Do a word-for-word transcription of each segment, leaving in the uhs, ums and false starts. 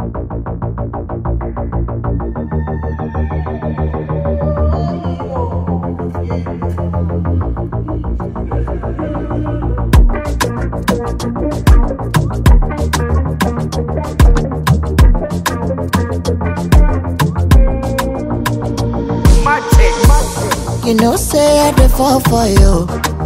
You know, say I dey fall for you,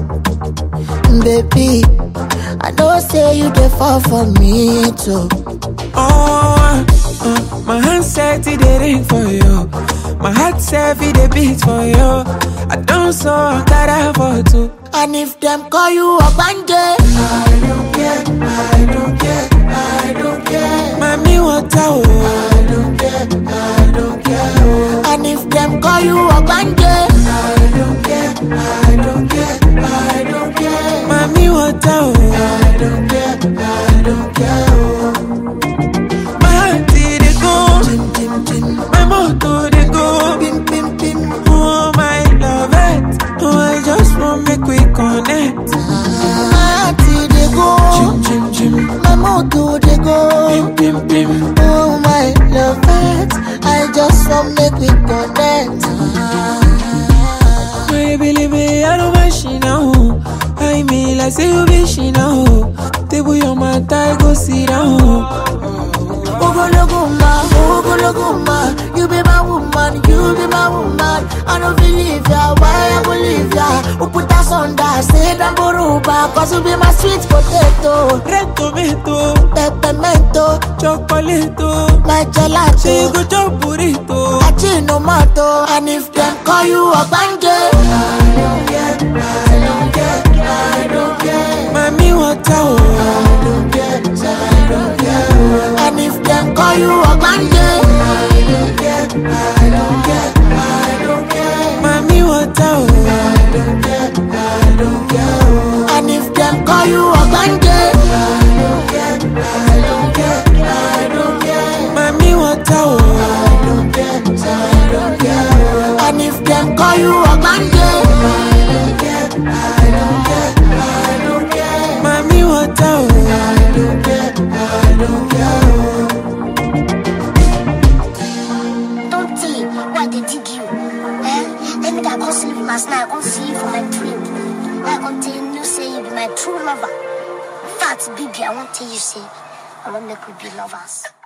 baby. I know, say you dey fall for me too. Oh, uh, my hand said it ring for you. My heart said it beat for you. I don't so that for two. And if them call you a bande, I don't care, I don't care, I don't care. Mami, what I I don't care, I don't care. And if them call you a bande, I don't care, I don't care, I don't care. Mami, what I I don't care, I don't care. My heart did it go, Tim, tim, tim. my motor did go, Pim, pim, pim. oh my love it. Oh, I just want make we connect. My heart dey go, Chim, chim, chim, my motor dey go. pim, pim, pim. Oh my love, I just want make we connect. My baby, I don't mind she now. I mean, like say you be she now. Table your mat, I go sit down. Ogologuma, Ogologuma, you be my woman, you be my woman. I don't believe ya, why I believe ya? Who put us on that, say that boruba, cause you be my sweet potato. Red tomato, Peppermento, chocolate, my she gelato, go chop burrito. Achinomato. And if them call you a bande, I don't care, I don't care, I don't care. Mami, what I I don't care, I don't care. And if them call you a bande, I don't care, I don't care, I don't care. Mami, what I I don't care, I don't care. And if them call you a bande, I don't care, I don't care, I don't care. Mami, what I I don't care, I don't care. And if them call you a bande, I don't care, I don't care, I don't care. Mami, what I I don't care, I don't care. Don't see why they dig you. Eh? Let me that go sleep last night. I can't see you for my dream. I can't tell you say you be my true lover. In fact, baby, I won't tell you say I won't make we be lovers.